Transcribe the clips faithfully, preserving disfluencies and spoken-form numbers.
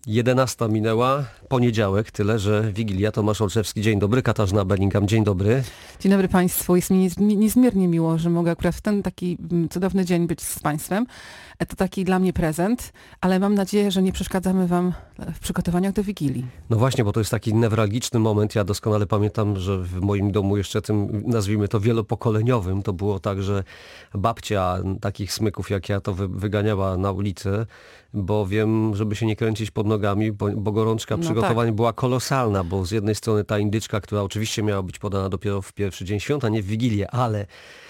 jedenasta minęła, poniedziałek, tyle, że Wigilia. Tomasz Olszewski, dzień dobry. Katarzyna Bellingham, dzień dobry. Dzień dobry Państwu. Jest mi niezmiernie miło, że mogę akurat w ten taki cudowny dzień być z Państwem. To taki dla mnie prezent, ale mam nadzieję, że nie przeszkadzamy Wam w przygotowaniach do Wigilii. No właśnie, bo to jest taki newralgiczny moment. Ja doskonale pamiętam, że w moim domu jeszcze tym, nazwijmy to wielopokoleniowym, to było tak, że babcia takich smyków jak ja to wy, wyganiała na ulicę, bo wiem, żeby się nie kręcić pod nogami, bo, bo gorączka No przygotowań tak. była kolosalna, bo z jednej strony ta indyczka, która oczywiście miała być podana dopiero w pierwszy dzień świąt, a nie w Wigilię, ale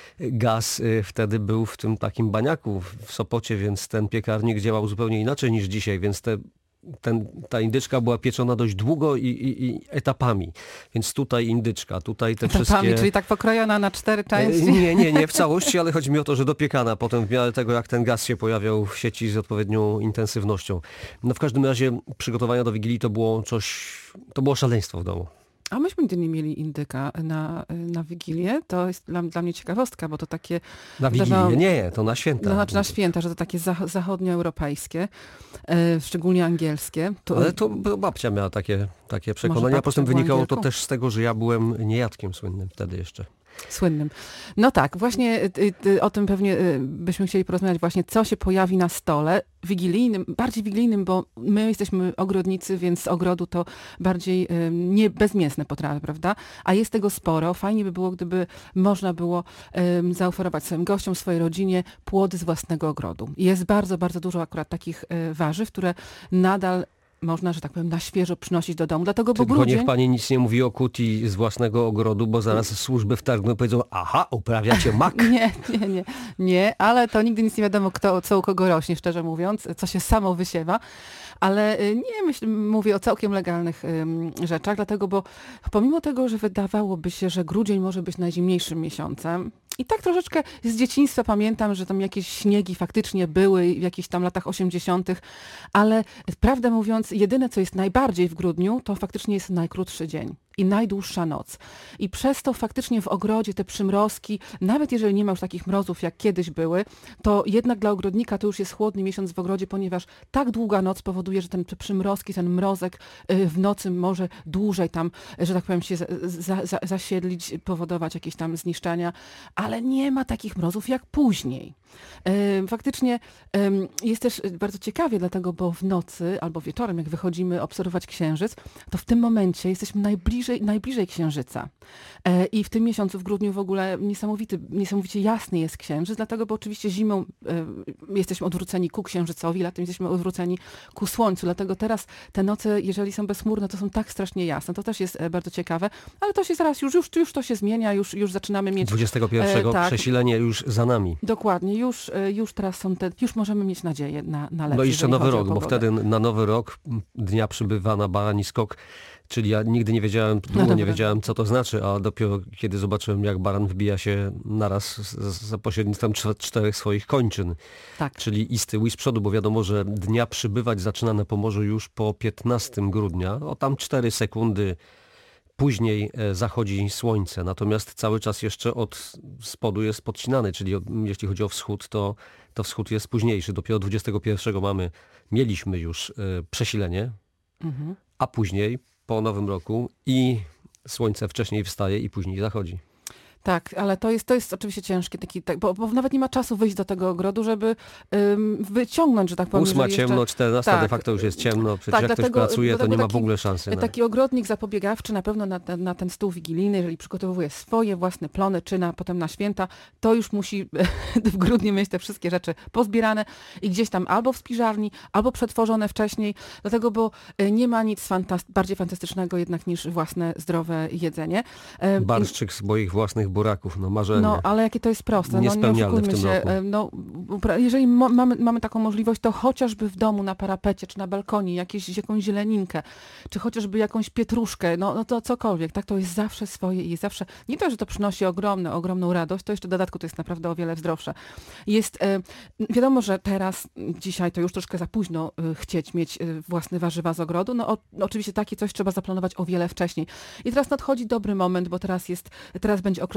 gaz y, wtedy był w tym takim baniaku w Sopocie, więc ten piekarnik działał zupełnie inaczej niż dzisiaj, więc te Ten, ta indyczka była pieczona dość długo i, i, i etapami. Więc tutaj indyczka, tutaj te Etapami, wszystkie... czyli tak pokrojona na cztery części? Nie, nie, nie w całości, ale chodzi mi o to, że dopiekana potem w miarę tego, jak ten gaz się pojawiał w sieci z odpowiednią intensywnością. No w każdym razie przygotowania do Wigilii to było coś, to było szaleństwo w domu. A myśmy nigdy nie mieli indyka na, na Wigilię. To jest dla, dla mnie ciekawostka, bo to takie... Na Wigilię? wydawało- Nie, to na święta. No, znaczy na święta, że to takie zach- zachodnioeuropejskie, e, szczególnie angielskie. To, Ale to babcia miała takie, takie przekonania. babcia Poza tym była wynikało to Angielką? też z tego, że ja byłem niejadkiem słynnym wtedy jeszcze. Słynnym. No tak, właśnie y, y, o tym pewnie y, byśmy chcieli porozmawiać właśnie, co się pojawi na stole wigilijnym, bardziej wigilijnym, bo my jesteśmy ogrodnicy, więc z ogrodu to bardziej y, nie bezmięsne potrawy, prawda? A jest tego sporo. Fajnie by było, gdyby można było y, zaoferować swoim gościom, swojej rodzinie płody z własnego ogrodu. Jest bardzo, bardzo dużo akurat takich y, warzyw, które nadal można, że tak powiem, na świeżo przynosić do domu. Dlatego, bo Tylko grudzień... niech pani nic nie mówi o kuti z własnego ogrodu, bo zaraz służby wtargną i powiedzą, aha, uprawiacie mak. Nie, nie, nie, nie, ale to nigdy nic nie wiadomo, kto, co u kogo rośnie, szczerze mówiąc, co się samo wysiewa. Ale y, nie myśl, mówię o całkiem legalnych ym, rzeczach, dlatego, bo pomimo tego, że wydawałoby się, że grudzień może być najzimniejszym miesiącem, i tak troszeczkę z dzieciństwa pamiętam, że tam jakieś śniegi faktycznie były w jakichś tam latach osiemdziesiątych, ale prawdę mówiąc, jedyne co jest najbardziej w grudniu, to faktycznie jest najkrótszy dzień i najdłuższa noc. I przez to faktycznie w ogrodzie te przymrozki, nawet jeżeli nie ma już takich mrozów jak kiedyś były, to jednak dla ogrodnika to już jest chłodny miesiąc w ogrodzie, ponieważ tak długa noc powoduje, że ten te przymrozki, ten mrozek y, w nocy może dłużej tam, że tak powiem, się za, za, za, zasiedlić, powodować jakieś tam zniszczenia, ale nie ma takich mrozów jak później. Y, Faktycznie y, jest też bardzo ciekawie, dlatego, bo w nocy albo wieczorem, jak wychodzimy obserwować księżyc, to w tym momencie jesteśmy najbliżej, najbliżej księżyca. E, I w tym miesiącu, w grudniu w ogóle niesamowity, niesamowicie jasny jest księżyc, dlatego, bo oczywiście zimą e, jesteśmy odwróceni ku księżycowi, latem jesteśmy odwróceni ku słońcu, dlatego teraz te noce, jeżeli są bezchmurne, to są tak strasznie jasne. To też jest e, bardzo ciekawe, ale to się zaraz, już, już, już to się zmienia, już, już zaczynamy mieć... dwudziestego pierwszego e, tak. przesilenie już za nami. Dokładnie, już, e, już teraz są te, już możemy mieć nadzieję na, na lepsze. No i jeszcze jeżeli nowy chodzi o rok, bo pogodę. wtedy na nowy rok dnia przybywa na barani skok. Czyli ja nigdy nie wiedziałem, długo dobra. nie wiedziałem, co to znaczy, a dopiero kiedy zobaczyłem, jak baran wbija się naraz z- z- za pośrednictwem cz- czterech swoich kończyn, Tak. czyli i z tyłu i z przodu, bo wiadomo, że dnia przybywać zaczyna na Pomorzu już po piętnastego grudnia, o tam cztery sekundy później e, zachodzi słońce, natomiast cały czas jeszcze od spodu jest podcinany, czyli od, jeśli chodzi o wschód, to, to wschód jest późniejszy. Dopiero dwudziestego pierwszego mamy, mieliśmy już e, przesilenie, Mhm. a później po nowym roku i słońce wcześniej wstaje i później zachodzi. Tak, ale to jest, to jest oczywiście ciężkie, taki, tak, bo, bo nawet nie ma czasu wyjść do tego ogrodu, żeby ym, wyciągnąć, że tak powiem. Ósma jeżeli ciemno, jeszcze... czternasta tak. de facto już jest ciemno, przecież Tak, jak dlatego- ktoś pracuje, to dlatego nie ma w taki- ogóle szansy. Na... Taki ogrodnik zapobiegawczy na pewno na ten, na ten stół wigilijny, jeżeli przygotowuje swoje własne plony, czy na, potem na święta, to już musi w grudniu mieć te wszystkie rzeczy pozbierane i gdzieś tam albo w spiżarni, albo przetworzone wcześniej, dlatego, bo y, nie ma nic fantast- bardziej fantastycznego jednak niż własne zdrowe jedzenie. Ym, Barszczyk z moich własnych buraków, no marzenie. No, ale jakie to jest proste. No, nie Niespełnialne w oszukujmy tym się. roku. E, No, upra- jeżeli mo- mamy, mamy taką możliwość, to chociażby w domu, na parapecie, czy na balkonie, jakieś, jakąś zieleninkę, czy chociażby jakąś pietruszkę, no, no to cokolwiek, tak, to jest zawsze swoje i jest zawsze, nie to, że to przynosi ogromne, ogromną radość, to jeszcze w dodatku to jest naprawdę o wiele zdrowsze. Jest, e, wiadomo, że teraz, dzisiaj to już troszkę za późno e, chcieć mieć e, własne warzywa z ogrodu, no, o, oczywiście takie coś trzeba zaplanować o wiele wcześniej. I teraz nadchodzi dobry moment, bo teraz jest, teraz będzie okres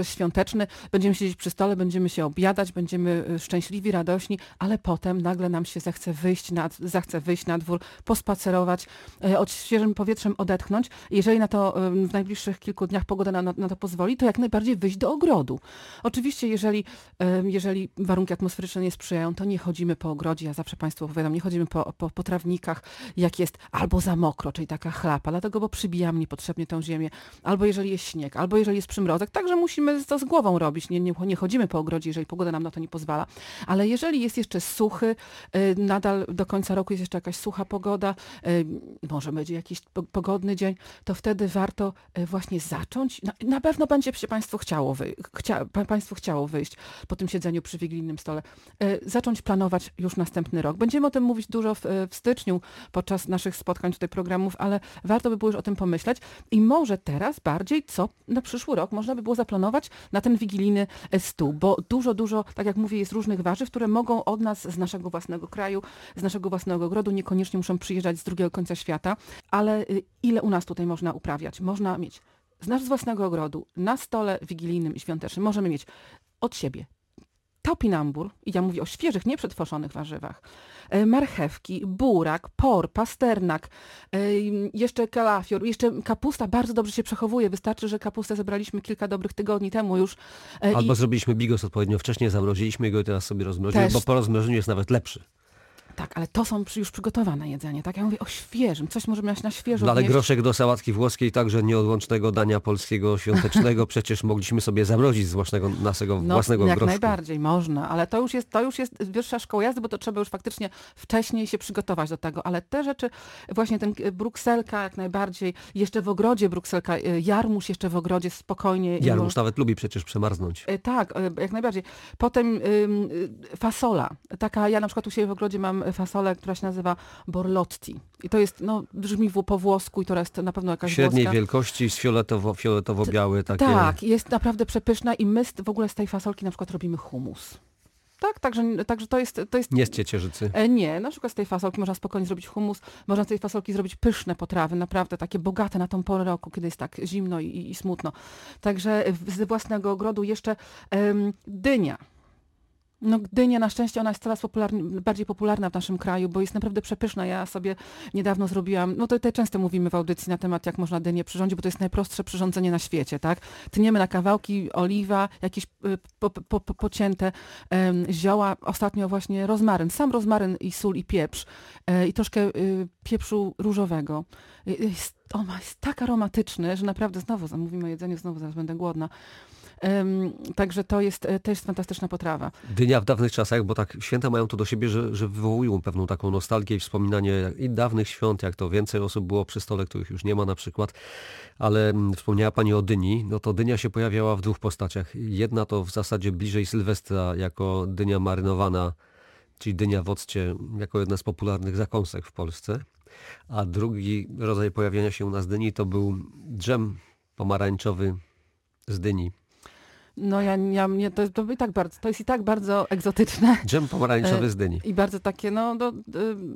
świąteczny, będziemy siedzieć przy stole, będziemy się objadać, będziemy y, szczęśliwi, radośni, ale potem nagle nam się zechce wyjść na, zechce wyjść na dwór, pospacerować, y, od świeżym powietrzem odetchnąć. Jeżeli na to y, w najbliższych kilku dniach pogoda na, na to pozwoli, to jak najbardziej wyjść do ogrodu. Oczywiście, jeżeli, y, jeżeli warunki atmosferyczne nie sprzyjają, to nie chodzimy po ogrodzie. Ja zawsze Państwu opowiadam, nie chodzimy po, po, po trawnikach, jak jest albo za mokro, czyli taka chlapa, dlatego, bo przybijamy niepotrzebnie tą ziemię, albo jeżeli jest śnieg, albo jeżeli jest przymrozek, także musimy to z głową robić. Nie, nie, nie chodzimy po ogrodzie, jeżeli pogoda nam na to nie pozwala. Ale jeżeli jest jeszcze suchy, y, nadal do końca roku jest jeszcze jakaś sucha pogoda, y, może będzie jakiś po, pogodny dzień, to wtedy warto y, właśnie zacząć. Na, na pewno będzie się Państwu chciało, wy, chcia, pa, Państwu chciało wyjść po tym siedzeniu przy wigilijnym stole. Y, zacząć planować już następny rok. Będziemy o tym mówić dużo w, w styczniu podczas naszych spotkań tutaj programów, ale warto by było już o tym pomyśleć i może teraz bardziej, co na przyszły rok można by było zaplanować na ten wigilijny stół, bo dużo, dużo, tak jak mówię, jest różnych warzyw, które mogą od nas z naszego własnego kraju, z naszego własnego ogrodu, niekoniecznie muszą przyjeżdżać z drugiego końca świata, ale ile u nas tutaj można uprawiać? Można mieć z nas własnego ogrodu na stole wigilijnym i świątecznym, możemy mieć od siebie topinambur, i ja mówię o świeżych, nieprzetworzonych warzywach, e, marchewki, burak, por, pasternak, e, jeszcze kalafior, jeszcze kapusta bardzo dobrze się przechowuje. Wystarczy, że kapustę zebraliśmy kilka dobrych tygodni temu już. E, Albo i zrobiliśmy bigos odpowiednio wcześnie, zamroziliśmy go i teraz sobie rozmrozimy, Też. bo po rozmrożeniu jest nawet lepszy. Tak, ale to są przy- już przygotowane jedzenie, tak? Ja mówię o świeżym, coś możemy mieć na świeżo. No ale wnieść. groszek do sałatki włoskiej, także nieodłącznego dania polskiego świątecznego, przecież mogliśmy sobie zamrozić z własnego, naszego No, własnego jak groszku. najbardziej można, ale to już jest, to już jest wyższa szkoła jazdy, bo to trzeba już faktycznie wcześniej się przygotować do tego, ale te rzeczy, właśnie ten e, brukselka jak najbardziej, jeszcze w ogrodzie brukselka, e, jarmuż jeszcze w ogrodzie spokojnie. i Jarmuż mo- nawet lubi przecież przemarznąć. E, Tak, e, jak najbardziej. Potem ym, y, fasola. Taka, ja na przykład u siebie w ogrodzie mam fasolę, która się nazywa borlotti. I to jest, no, brzmi w- po włosku i to jest na pewno jakaś Średniej włoska. wielkości, z fioletowo, fioletowo-białe takie. Tak, jest naprawdę przepyszna i my z, w ogóle z tej fasolki na przykład robimy hummus. Tak, także, także to jest... To jest Nie z ciecierzycy. E, Nie, na przykład z tej fasolki można spokojnie zrobić hummus, można z tej fasolki zrobić pyszne potrawy, naprawdę takie bogate na tą porę roku, kiedy jest tak zimno i, i smutno. Także w- z własnego ogrodu jeszcze em, dynia. No dynia na szczęście ona jest coraz popularni- bardziej popularna w naszym kraju, bo jest naprawdę przepyszna. Ja sobie niedawno zrobiłam, no to tutaj często mówimy w audycji na temat, jak można dynię przyrządzić, bo to jest najprostsze przyrządzenie na świecie, tak? Tniemy na kawałki oliwa, jakieś y, po, po, po, pocięte em, zioła, ostatnio właśnie rozmaryn, sam rozmaryn i sól i pieprz e, i troszkę y, pieprzu różowego. Y, Jest, on ma- jest tak aromatyczny, że naprawdę znowu mówimy o jedzeniu, znowu zaraz będę głodna. Em, także to jest e, też fantastyczna potrawa. Dynia w dawnych czasach, bo tak święta mają to do siebie, że, że wywołują pewną taką nostalgię i wspominanie i dawnych świąt, jak to więcej osób było przy stole, których już nie ma na przykład. Ale mm, wspomniała Pani o dyni, no to dynia się pojawiała w dwóch postaciach. Jedna to w zasadzie bliżej Sylwestra jako dynia marynowana, czyli dynia w occie, jako jedna z popularnych zakąsek w Polsce. A drugi rodzaj pojawiania się u nas dyni to był dżem pomarańczowy z dyni. No ja, ja mnie to, to, i tak bardzo, to jest i tak bardzo egzotyczne Dżem pomarańczowy E, z dyni. i bardzo takie, no do, ym,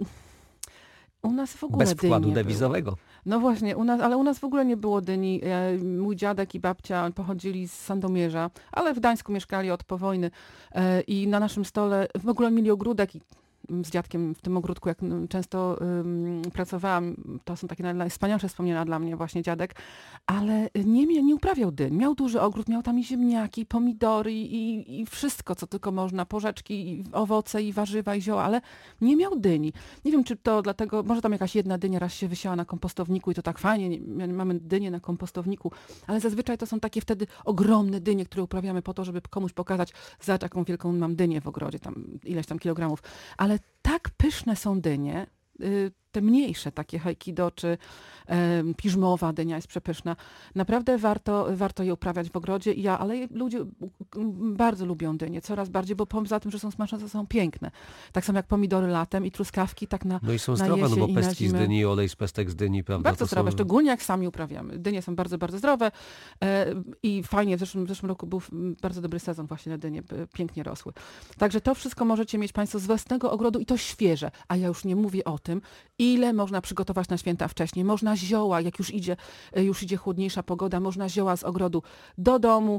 u nas w ogóle Bez dyni wkładu nie było. dewizowego. No właśnie, u nas, ale u nas w ogóle nie było dyni. E, Mój dziadek i babcia pochodzili z Sandomierza, ale w Gdańsku mieszkali od po wojny e, i na naszym stole w ogóle mieli ogródek i z dziadkiem w tym ogródku, jak mm, często ym, pracowałam, to są takie naj- najwspanialsze wspomnienia dla mnie, właśnie dziadek, ale nie, mia- nie uprawiał dyń. Miał duży ogród, miał tam i ziemniaki, i pomidory, i, i wszystko, co tylko można, porzeczki, i owoce, i warzywa, i zioła, ale nie miał dyni. Nie wiem, czy to dlatego, może tam jakaś jedna dynia raz się wysiała na kompostowniku i to tak fajnie, nie, mamy dynię na kompostowniku, ale zazwyczaj to są takie wtedy ogromne dynie, które uprawiamy po to, żeby komuś pokazać, zobacz, jaką wielką mam dynię w ogrodzie, tam ileś tam kilogramów. Ale tak pyszne są dynie, y, te mniejsze, takie hajkido czy em, piżmowa dynia jest przepyszna. Naprawdę warto, warto je uprawiać w ogrodzie. I ja, ale ludzie mm, bardzo lubią dynie, coraz bardziej, bo poza tym, że są smaczne, to są piękne. Tak samo jak pomidory latem i truskawki, tak na No i są na zdrowe, no jesień bo i na pestki z zimę. dyni, olej z pestek z dyni, prawda? Bardzo to zdrowe, są... szczególnie jak sami uprawiamy. Dynie są bardzo, bardzo zdrowe e, i fajnie, w zeszłym, w zeszłym roku był mm, bardzo dobry sezon właśnie na dynie, e, pięknie rosły. Także to wszystko możecie mieć Państwo z własnego ogrodu i to świeże, a ja już nie mówię o tym, ile można przygotować na święta wcześniej. Można zioła, jak już idzie, e, już idzie chłodniejsza pogoda, można zioła z ogrodu do domu,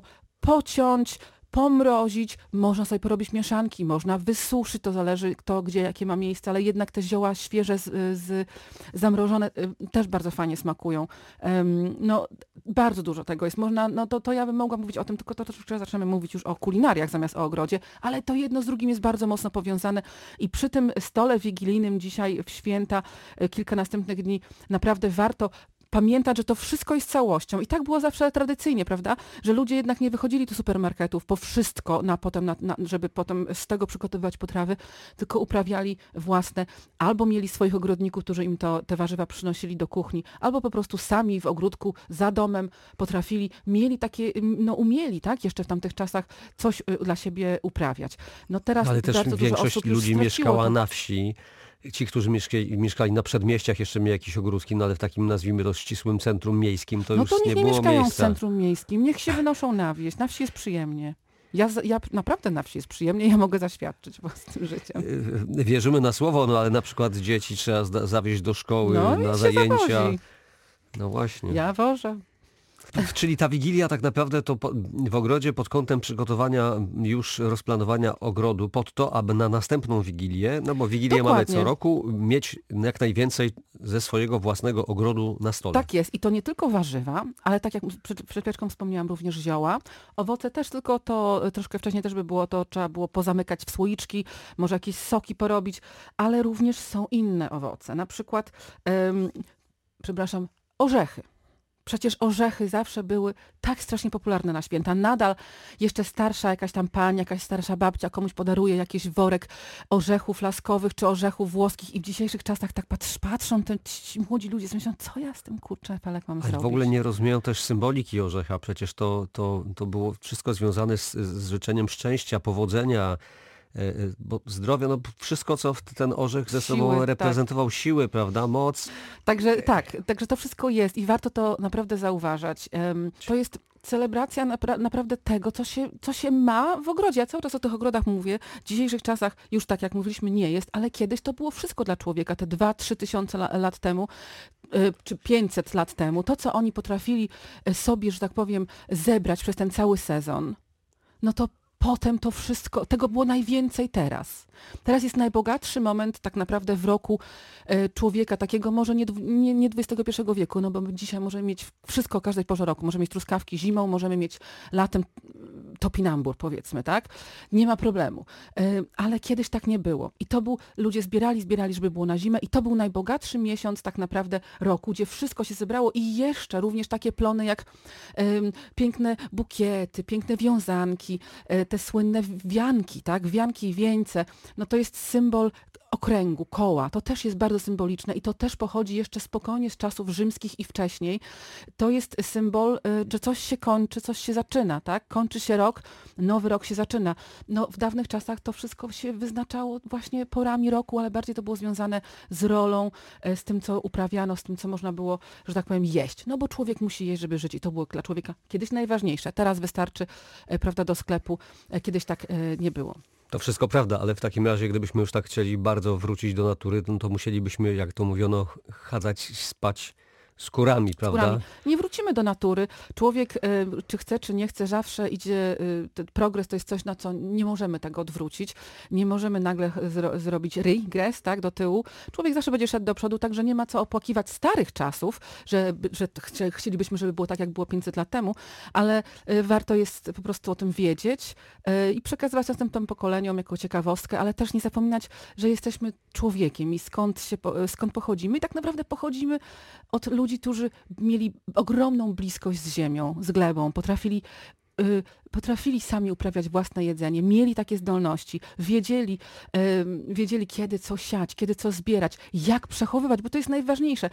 pociąć, pomrozić, można sobie porobić mieszanki, można wysuszyć, to zależy kto, gdzie, jakie ma miejsce, ale jednak te zioła świeże, z, z, zamrożone y, też bardzo fajnie smakują. Um, no, bardzo dużo tego jest. Można, no to, to ja bym mogła mówić o tym, tylko to troszeczkę zaczynamy mówić już o kulinariach zamiast o ogrodzie, ale to jedno z drugim jest bardzo mocno powiązane i przy tym stole wigilijnym dzisiaj w święta, y, kilka następnych dni, naprawdę warto pamiętać, że to wszystko jest całością. I tak było zawsze tradycyjnie, prawda? Że ludzie jednak nie wychodzili do supermarketów po wszystko, na potem, na, na, żeby potem z tego przygotowywać potrawy, tylko uprawiali własne, albo mieli swoich ogrodników, którzy im to, te warzywa przynosili do kuchni, albo po prostu sami w ogródku, za domem potrafili, mieli takie, no umieli, tak? Jeszcze w tamtych czasach coś dla siebie uprawiać. No teraz Ale też bardzo dużo większość osób już ludzi straciło mieszkała to. na wsi. Ci, którzy mieszkali, mieszkali na przedmieściach, jeszcze mieli jakieś ogródki, no ale w takim, nazwijmy to, ścisłym centrum miejskim, to No już to niech nie nie było mieszkają miejsca. w centrum miejskim, niech się wynoszą na wieś. Na wsi jest przyjemnie. Ja, z- ja naprawdę na wsi jest przyjemnie, ja mogę zaświadczyć własnym życiem. Yy, Wierzymy na słowo, no ale na przykład dzieci trzeba zda- zawieźć do szkoły, No i na się zajęcia. zawozi. No właśnie. Ja wożę. Czyli ta Wigilia tak naprawdę to po, w ogrodzie pod kątem przygotowania już rozplanowania ogrodu pod to, aby na następną Wigilię, no bo Wigilię mamy Dokładnie. co roku, mieć jak najwięcej ze swojego własnego ogrodu na stole. Tak jest. I to nie tylko warzywa, ale tak jak przed, przed chwileczką wspomniałam, również zioła. Owoce też, tylko to troszkę wcześniej też by było to, trzeba było pozamykać w słoiczki, może jakieś soki porobić, ale również są inne owoce. Na przykład, em, przepraszam, orzechy. Przecież orzechy zawsze były tak strasznie popularne na święta. Nadal jeszcze starsza jakaś tam pani, jakaś starsza babcia komuś podaruje jakiś worek orzechów laskowych czy orzechów włoskich i w dzisiejszych czasach tak patrz, patrzą te ci młodzi ludzie, myślą, co ja z tym kurczę felek mam Ale zrobić. w ogóle nie rozumieją też symboliki orzecha. Przecież to, to, to było wszystko związane z, z życzeniem szczęścia, powodzenia, e, e, bo zdrowia, no wszystko, co w ten orzech ze sobą Siły, tak. reprezentował, siły, prawda, moc. Także tak, także to wszystko jest i warto to naprawdę zauważać. Em, To jest celebracja napra- naprawdę tego, co się, co się ma w ogrodzie. Ja cały czas o tych ogrodach mówię. W dzisiejszych czasach już tak, jak mówiliśmy, nie jest, ale kiedyś to było wszystko dla człowieka. Te dwa, trzy tysiące la- lat temu, y, czy pięćset lat temu, to, co oni potrafili y, sobie, że tak powiem, zebrać przez ten cały sezon, no to potem to wszystko, tego było najwięcej teraz. Teraz jest najbogatszy moment tak naprawdę w roku e, człowieka, takiego może nie, dwu- nie, nie dwudziestego pierwszego wieku, no bo my dzisiaj możemy mieć wszystko o każdej porze roku. Możemy mieć truskawki zimą, możemy mieć latem topinambur, powiedzmy, tak? Nie ma problemu. E, ale kiedyś tak nie było. I to był, ludzie zbierali, zbierali, żeby było na zimę i to był najbogatszy miesiąc tak naprawdę roku, gdzie wszystko się zebrało i jeszcze również takie plony jak em, piękne bukiety, piękne wiązanki, e, te słynne wianki, tak? Wianki i wieńce, no to jest symbol okręgu, koła. To też jest bardzo symboliczne i to też pochodzi jeszcze spokojnie z czasów rzymskich i wcześniej. To jest symbol, y, że coś się kończy, coś się zaczyna, tak? Kończy się rok, nowy rok się zaczyna. No w dawnych czasach to wszystko się wyznaczało właśnie porami roku, ale bardziej to było związane z rolą, y, z tym, co uprawiano, z tym, co można było, że tak powiem, jeść. No bo człowiek musi jeść, żeby żyć i to było dla człowieka kiedyś najważniejsze. Teraz wystarczy, y, prawda, do sklepu. Y, Kiedyś tak y, nie było. To wszystko prawda, ale w takim razie, gdybyśmy już tak chcieli bardzo wrócić do natury, no to musielibyśmy, jak to mówiono, chadzać spać skórami, prawda? Skórami. Nie wrócimy do natury. Człowiek, y, czy chce, czy nie chce, zawsze idzie, y, ten progres to jest coś, na co nie możemy tego odwrócić. Nie możemy nagle zro, zrobić regres, tak, do tyłu. Człowiek zawsze będzie szedł do przodu, także nie ma co opłakiwać starych czasów, że, że chcie- chcielibyśmy, żeby było tak, jak było pięćset lat temu, ale y, warto jest po prostu o tym wiedzieć y, i przekazywać następnym pokoleniom jako ciekawostkę, ale też nie zapominać, że jesteśmy człowiekiem i skąd, się, po- skąd pochodzimy. I tak naprawdę pochodzimy od ludzi, którzy mieli ogromną bliskość z ziemią, z glebą, potrafili, y, potrafili sami uprawiać własne jedzenie, mieli takie zdolności, wiedzieli, y, wiedzieli kiedy co siać, kiedy co zbierać, jak przechowywać, bo to jest najważniejsze.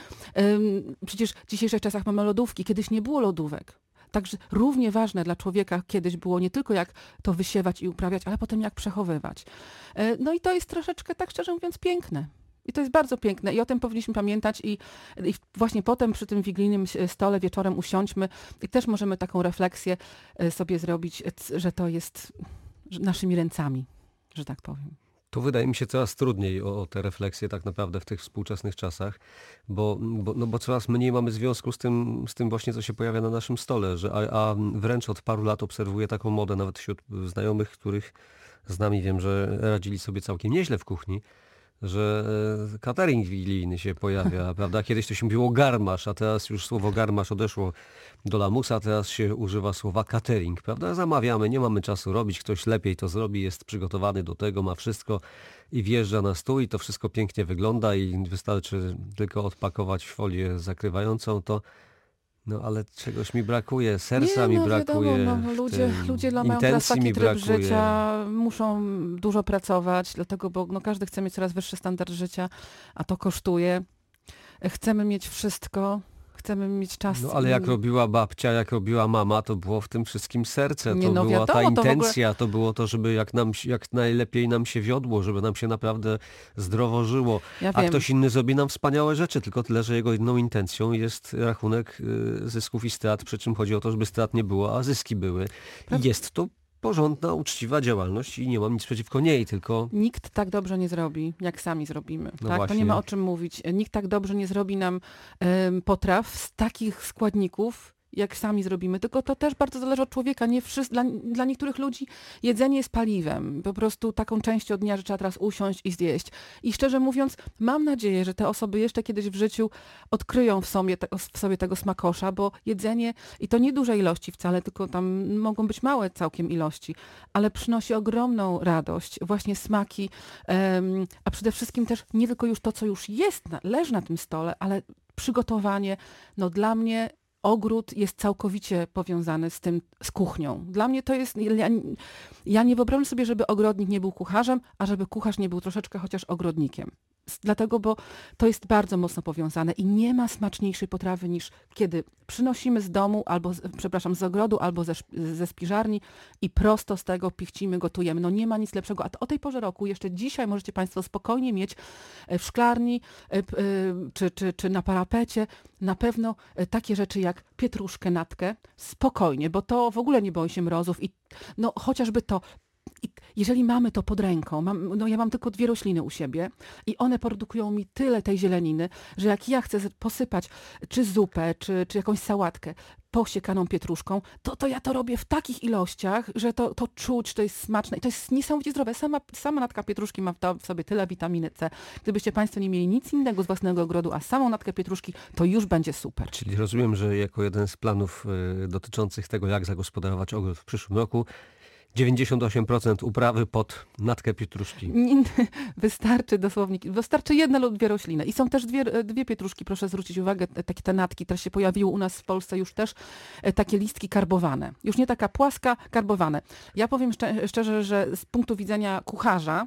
Y, przecież w dzisiejszych czasach mamy lodówki, kiedyś nie było lodówek. Także równie ważne dla człowieka kiedyś było nie tylko jak to wysiewać i uprawiać, ale potem jak przechowywać. Y, no i to jest troszeczkę, tak szczerze mówiąc, piękne. I to jest bardzo piękne i o tym powinniśmy pamiętać i, i właśnie potem przy tym wigilijnym stole wieczorem usiądźmy i też możemy taką refleksję sobie zrobić, że to jest naszymi ręcami, że tak powiem. To wydaje mi się coraz trudniej o, o te refleksje tak naprawdę w tych współczesnych czasach, bo, bo, no bo coraz mniej mamy związku z tym, z tym właśnie, co się pojawia na naszym stole, że, a, a wręcz od paru lat obserwuję taką modę nawet wśród znajomych, których z nami wiem, że radzili sobie całkiem nieźle w kuchni, że e, catering wigilijny się pojawia, prawda? Kiedyś to się mówiło garmasz, a teraz już słowo garmasz odeszło do lamusa, teraz się używa słowa catering, prawda? Zamawiamy, nie mamy czasu robić, ktoś lepiej to zrobi, jest przygotowany do tego, ma wszystko i wjeżdża na stół i to wszystko pięknie wygląda i wystarczy tylko odpakować folię zakrywającą to. No ale czegoś mi brakuje, serca nie, mi no, brakuje. Wiadomo, no, ludzie, tym, ludzie mają teraz intencji taki mi tryb brakuje. życia, muszą dużo pracować, dlatego, bo no, każdy chce mieć coraz wyższy standard życia, a to kosztuje. Chcemy mieć wszystko, chcemy mieć czas. No ale jak i- robiła babcia, jak robiła mama, to było w tym wszystkim serce, Nie, to no była ta wiadomo, to w ogóle- intencja, to było to, żeby jak, nam, jak najlepiej nam się wiodło, żeby nam się naprawdę zdrowo żyło. Ja A wiem. ktoś inny zrobi nam wspaniałe rzeczy, tylko tyle, że jego jedyną intencją jest rachunek y, zysków i strat, przy czym chodzi o to, żeby strat nie było, a zyski były. I jest to porządna, uczciwa działalność i nie mam nic przeciwko niej, tylko Nikt tak dobrze nie zrobi, jak sami zrobimy. No tak? To właśnie. nie ma o czym mówić. Nikt tak dobrze nie zrobi nam em, potraw z takich składników, jak sami zrobimy. Tylko to też bardzo zależy od człowieka. Nie wszyscy, dla, dla niektórych ludzi jedzenie jest paliwem. Po prostu taką częścią dnia, że trzeba teraz usiąść i zjeść. I szczerze mówiąc, mam nadzieję, że te osoby jeszcze kiedyś w życiu odkryją w sobie, te, w sobie tego smakosza, bo jedzenie, i to nie duże ilości wcale, tylko tam mogą być małe całkiem ilości, ale przynosi ogromną radość, właśnie smaki, em, a przede wszystkim też nie tylko już to, co już jest, na, leży na tym stole, ale przygotowanie, no dla mnie ogród jest całkowicie powiązany z tym, z kuchnią. Dla mnie to jest, ja, ja nie wyobrażam sobie, żeby ogrodnik nie był kucharzem, a żeby kucharz nie był troszeczkę chociaż ogrodnikiem. S- Dlatego, bo to jest bardzo mocno powiązane i nie ma smaczniejszej potrawy niż kiedy przynosimy z domu, albo, z, przepraszam, z ogrodu, albo ze, szp- ze spiżarni i prosto z tego pichcimy, gotujemy. No nie ma nic lepszego. A to o tej porze roku, jeszcze dzisiaj możecie Państwo spokojnie mieć e, w szklarni e, p- e, czy, czy, czy na parapecie na pewno e, takie rzeczy jak pietruszkę, natkę. Spokojnie, bo to w ogóle nie boi się mrozów i no chociażby to. I jeżeli mamy to pod ręką, mam, no ja mam tylko dwie rośliny u siebie i one produkują mi tyle tej zieleniny, że jak ja chcę z- posypać czy zupę, czy, czy jakąś sałatkę posiekaną pietruszką, to, to ja to robię w takich ilościach, że to, to czuć, to jest smaczne i to jest niesamowicie zdrowe. Sama, sama natka pietruszki ma w to- w sobie tyle witaminy C. Gdybyście Państwo nie mieli nic innego z własnego ogrodu, a samą natkę pietruszki, to już będzie super. Czyli rozumiem, że jako jeden z planów y, dotyczących tego, jak zagospodarować ogród w przyszłym roku, dziewięćdziesiąt osiem procent uprawy pod natkę pietruszki. Nie- Wystarczy dosłownie, wystarczy jedna lub dwie rośliny. I są też dwie, dwie pietruszki, proszę zwrócić uwagę, te- takie te natki, które się pojawiły u nas w Polsce już też, e, takie listki karbowane. Już nie taka płaska, karbowane. Ja powiem szczerze, szczerze że z punktu widzenia kucharza,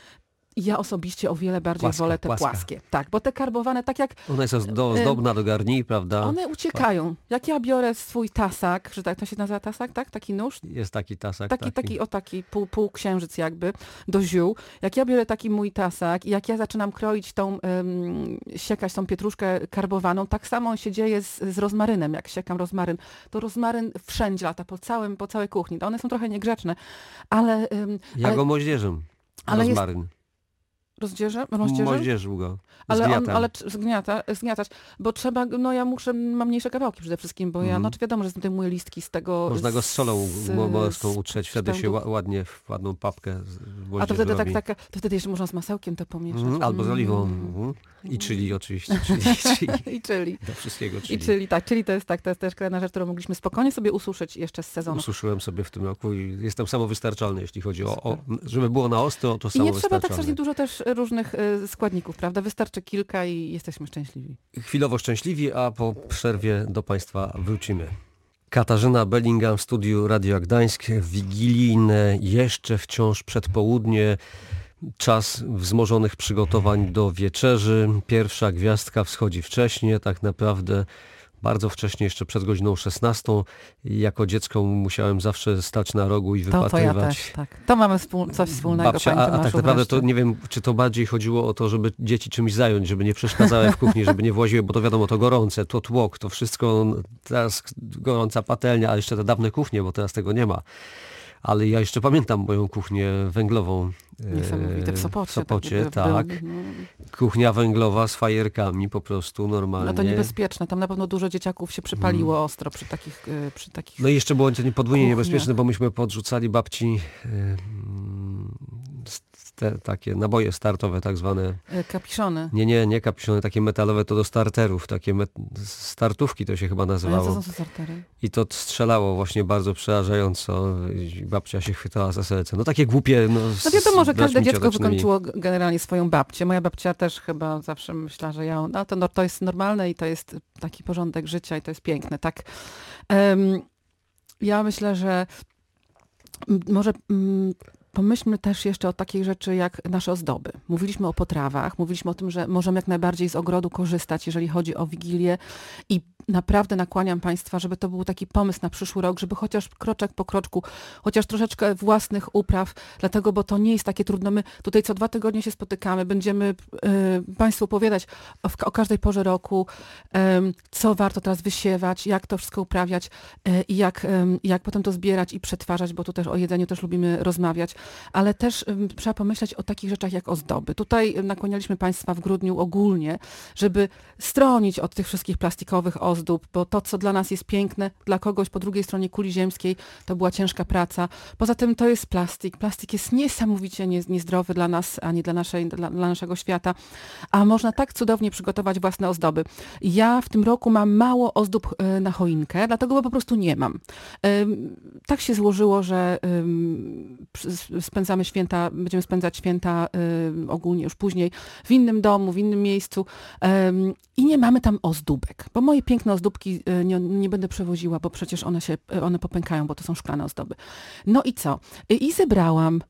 ja osobiście o wiele bardziej Płaska, wolę te płaska. płaskie. Tak, bo te karbowane, tak jak Ona jest ozdo- ozdobna do garni, prawda? one uciekają. Jak ja biorę swój tasak, że tak to się nazywa tasak, tak? Taki nóż? Jest taki tasak. Taki, taki, o taki pół, pół księżyc jakby do ziół. Jak ja biorę taki mój tasak i jak ja zaczynam kroić tą, um, siekać tą pietruszkę karbowaną, tak samo się dzieje z, z rozmarynem. Jak siekam rozmaryn, to rozmaryn wszędzie lata, po, całym, po całej kuchni. To one są trochę niegrzeczne, ale... Um, Ja ale go moździerzem. ale jest- Rozmaryn. rozdzierzę? rozdzierzę? Moździerzył go. Ale, on, Zgniatam. ale c- zgniata, zgniatać, bo trzeba, no ja muszę, mam mniejsze kawałki przede wszystkim, bo ja, Mhm. no czy wiadomo, że zdejmuję listki z tego... Można go z solą z- mo- morską z utrzeć, wtedy się szpędów. ła- ładnie w ładną papkę z- A to moździerz wtedy, tak, robi. tak, to wtedy jeszcze można z masełkiem to pomieszać. Mhm, albo z oliwą. Mm. Mhm. I chili oczywiście. Chili, chili. I czyli. Do wszystkiego I chili. czyli tak, czyli to jest tak, to jest też kolejna rzecz, którą mogliśmy spokojnie sobie ususzyć jeszcze z sezonu. Ususzyłem sobie w tym roku i jestem samowystarczalny, jeśli chodzi o, o żeby było na ostro, to I nie trzeba tak samowystarczalny. strasznie dużo też różnych y, składników, prawda? Wystarczy kilka i jesteśmy szczęśliwi. Chwilowo szczęśliwi, a po przerwie do Państwa wrócimy. Katarzyna Bellingham w studiu Radio Gdańsk. Wigilijne, jeszcze wciąż przedpołudnie. Czas wzmożonych przygotowań do wieczerzy. Pierwsza gwiazdka wschodzi wcześnie, tak naprawdę bardzo wcześnie, jeszcze przed godziną szesnastą. Jako dziecko musiałem zawsze stać na rogu i To, to ja wypatrywać. też, tak. To mamy wspól, coś wspólnego, Babcia, Panie a, a Tomaszu, tak naprawdę to wreszcie. nie wiem, czy to bardziej chodziło o to, żeby dzieci czymś zająć, żeby nie przeszkadzały w kuchni, żeby nie właziły, bo to wiadomo, to gorące, to tłok, to wszystko, teraz gorąca patelnia, a jeszcze te dawne kuchnie, bo teraz tego nie ma. Ale ja jeszcze pamiętam moją kuchnię węglową. Niesamowite, w Sopocie. W Sopocie, tak. tak. Był, no. Kuchnia węglowa z fajerkami po prostu normalnie. No to niebezpieczne. Tam na pewno dużo dzieciaków się przypaliło hmm. ostro przy takich, przy takich No i jeszcze było podwójnie kuchniach. Niebezpieczne, bo myśmy podrzucali babci te takie naboje startowe tak zwane. Kapiszony. Nie, nie, nie kapiszony, takie metalowe to do starterów, takie met... startówki to się chyba nazywało. A co są startery? I to strzelało właśnie bardzo przerażająco. I babcia się chwytała za serce. No takie głupie. No, no wiadomo, że każde dziecko ciotecznymi. wykończyło generalnie swoją babcię. Moja babcia też chyba zawsze myślała, że ja... No to, no, to jest normalne i to jest taki porządek życia i to jest piękne, tak? Um, ja myślę, że może... Um, Pomyślmy też jeszcze o takiej rzeczy jak nasze ozdoby. Mówiliśmy o potrawach, mówiliśmy o tym, że możemy jak najbardziej z ogrodu korzystać, jeżeli chodzi o Wigilię i naprawdę nakłaniam Państwa, żeby to był taki pomysł na przyszły rok, żeby chociaż kroczek po kroczku, chociaż troszeczkę własnych upraw, dlatego, bo to nie jest takie trudno. My tutaj co dwa tygodnie się spotykamy, będziemy y, Państwu opowiadać o, o każdej porze roku, y, co warto teraz wysiewać, jak to wszystko uprawiać y, i jak, y, jak potem to zbierać i przetwarzać, bo tu też o jedzeniu też lubimy rozmawiać, ale też y, trzeba pomyśleć o takich rzeczach jak ozdoby. Tutaj nakłanialiśmy Państwa w grudniu ogólnie, żeby stronić od tych wszystkich plastikowych ozdób, bo to, co dla nas jest piękne, dla kogoś po drugiej stronie kuli ziemskiej, to była ciężka praca. Poza tym to jest plastik. Plastik jest niesamowicie nie, niezdrowy dla nas, ani dla, naszej, dla, dla naszego świata, a można tak cudownie przygotować własne ozdoby. Ja w tym roku mam mało ozdób na choinkę, dlatego bo po prostu nie mam. Tak się złożyło, że spędzamy święta, będziemy spędzać święta ogólnie już później w innym domu, w innym miejscu i nie mamy tam ozdóbek, bo moje piękne ozdóbki nie, nie będę przewoziła, bo przecież one się, one popękają, bo to są szklane ozdoby. No i co? I zebrałam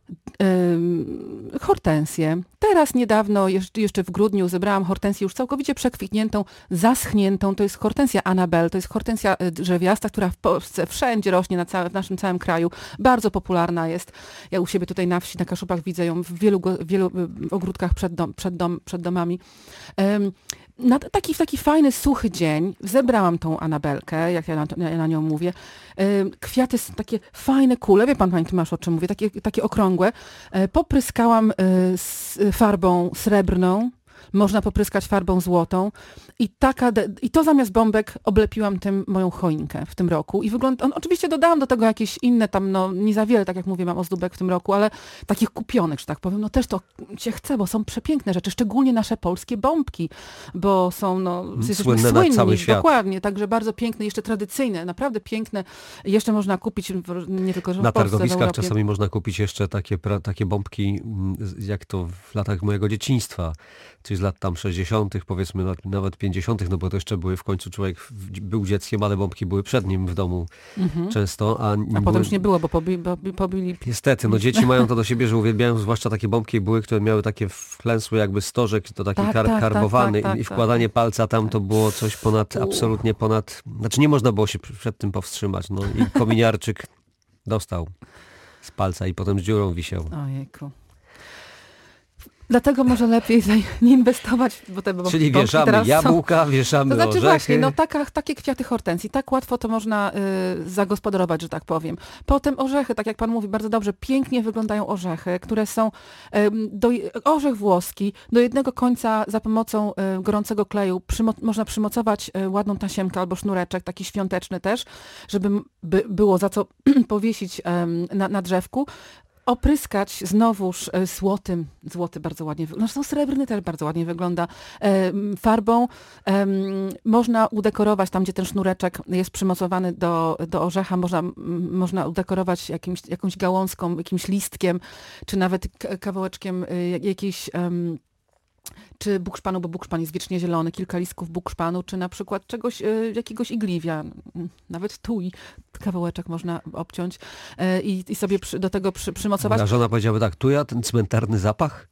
y, hortensję. Teraz niedawno, jeszcze, jeszcze w grudniu zebrałam hortensję już całkowicie przekwitniętą, zaschniętą. To jest hortensja Annabelle, to jest hortensja drzewiasta, która w Polsce wszędzie rośnie, na całe, w naszym całym kraju. Bardzo popularna jest. Ja u siebie tutaj na wsi, na Kaszubach widzę ją w wielu, wielu ogródkach przed, dom, przed, dom, przed domami. Um, Na taki, w taki fajny, suchy dzień zebrałam tą Anabelkę, jak ja na, ja na nią mówię. Kwiaty są takie fajne kule, wie pan, pani Tomasz, o czym mówię, takie, takie okrągłe. Popryskałam z farbą srebrną, można popryskać farbą złotą i, taka de- i to zamiast bombek oblepiłam tym moją choinkę w tym roku i wygląda, on, oczywiście dodałam do tego jakieś inne tam, no nie za wiele, tak jak mówię, mam ozdóbek w tym roku, ale takich kupionych, że tak powiem, no też to się chce, bo są przepiękne rzeczy, szczególnie nasze polskie bombki, bo są, no, jesteśmy Słynne słynni, na cały świat. Dokładnie, także bardzo piękne, jeszcze tradycyjne, naprawdę piękne, jeszcze można kupić w, nie tylko, że w Na Polsce, targowiskach w Europie. czasami można kupić jeszcze takie, pra, takie bombki, jak to w latach mojego dzieciństwa, czyli z lat tam sześćdziesiątych, powiedzmy nawet pięćdziesiątych, no bo to jeszcze były w końcu, człowiek był dzieckiem, ale bombki były przed nim w domu mhm. często. A, a były... potem już nie było, bo pobi, bo, pobili... Niestety, no dzieci mają to do siebie, że uwielbiają zwłaszcza takie bombki były, które miały takie wklęsłe jakby stożek, to taki tak, kar tak, karbowany tak, tak, i wkładanie tak. palca tam to było coś ponad, U. absolutnie ponad, znaczy nie można było się przed tym powstrzymać. No i kominiarczyk dostał z palca i potem z dziurą wisiał. Ojejku. Dlatego może lepiej nie inwestować, bo te Czyli wieszamy teraz jabłka, są... wieszamy To znaczy orzechy. właśnie, no taka, takie kwiaty hortensji, tak łatwo to można y, zagospodarować, że tak powiem. Potem orzechy, tak jak pan mówi, bardzo dobrze, pięknie wyglądają orzechy, które są, y, do, orzech włoski, do jednego końca za pomocą y, gorącego kleju przymo można przymocować y, ładną tasiemkę albo sznureczek, taki świąteczny też, żeby by było za co powiesić y, na, na drzewku. Opryskać znowuż złotym, złoty bardzo ładnie wygląda, zresztą srebrny też bardzo ładnie wygląda, e, farbą. E, można udekorować tam, gdzie ten sznureczek jest przymocowany do, do orzecha, można, m, można udekorować jakimś, jakąś gałązką, jakimś listkiem, czy nawet kawałeczkiem y, jakiejś... Um, czy bukszpanu, bo bukszpan jest wiecznie zielony, kilka listków bukszpanu, czy na przykład czegoś, y, jakiegoś igliwia, nawet tuj, kawałeczek można obciąć y, i, i sobie przy, do tego przy, przymocować. Moja żona powiedziałaby tak, tuja, ten cmentarny zapach?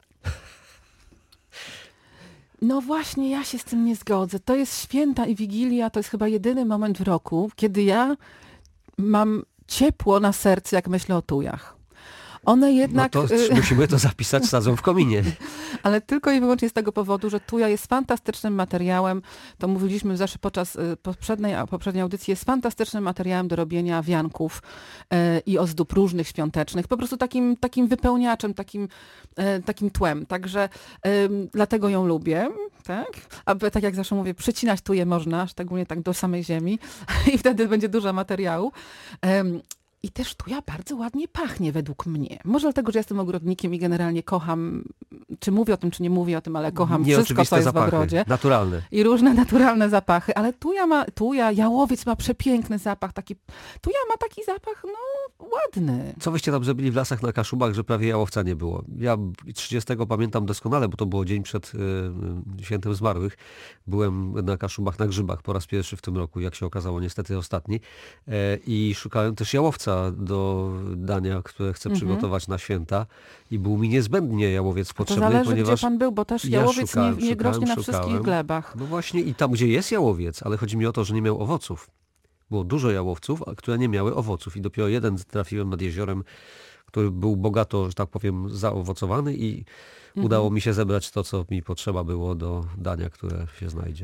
No właśnie, ja się z tym nie zgodzę. To jest święta i Wigilia, to jest chyba jedyny moment w roku, kiedy ja mam ciepło na sercu, jak myślę o tujach. One jednak... No to y, musimy to zapisać, sadzą w kominie. Ale tylko i wyłącznie z tego powodu, że tuja jest fantastycznym materiałem, to mówiliśmy zawsze podczas y, poprzedniej, a poprzedniej audycji, jest fantastycznym materiałem do robienia wianków y, i ozdób różnych świątecznych. Po prostu takim, takim wypełniaczem, takim, y, takim tłem. Także y, dlatego ją lubię. Tak? A tak jak zawsze mówię, przycinać tuję można, szczególnie tak do samej ziemi i wtedy będzie dużo materiału. Ym, I też tuja bardzo ładnie pachnie według mnie. Może dlatego, że jestem ogrodnikiem i generalnie kocham, czy mówię o tym, czy nie mówię o tym, ale kocham wszystko, co jest zapachy, w ogrodzie. naturalne. I różne naturalne zapachy, ale tuja ma, tuja, jałowiec ma przepiękny zapach, taki, tuja ma taki zapach, no ładny. Co wyście tam zrobili w lasach na Kaszubach, że prawie jałowca nie było? Ja trzydziestego pamiętam doskonale, bo to było dzień przed y, Świętem Zmarłych. Byłem na Kaszubach na grzybach po raz pierwszy w tym roku, jak się okazało, niestety ostatni. E, I szukałem też jałowca do dania, które chcę mhm. przygotować na święta. I był mi niezbędnie jałowiec potrzebny, to zależy, ponieważ gdzie pan był, bo też ja jałowiec szukałem, nie, nie groźnie na szukałem. wszystkich glebach. No właśnie i tam, gdzie jest jałowiec, ale chodzi mi o to, że nie miał owoców. Było dużo jałowców, które nie miały owoców i dopiero jeden trafiłem nad jeziorem, który był bogato, że tak powiem, zaowocowany i mhm. udało mi się zebrać to, co mi potrzeba było do dania, które się znajdzie.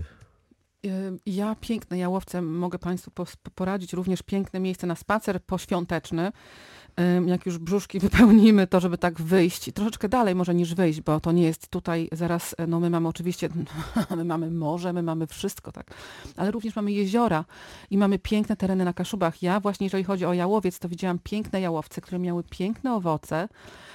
Ja piękne jałowce mogę Państwu poradzić, również piękne miejsce na spacer poświąteczny. Jak już brzuszki wypełnimy, to żeby tak wyjść, troszeczkę dalej może niż wyjść, bo to nie jest tutaj zaraz, no my mamy oczywiście, my mamy morze, my mamy wszystko, tak, ale również mamy jeziora i mamy piękne tereny na Kaszubach. Ja właśnie, jeżeli chodzi o jałowiec, to widziałam piękne jałowce, które miały piękne owoce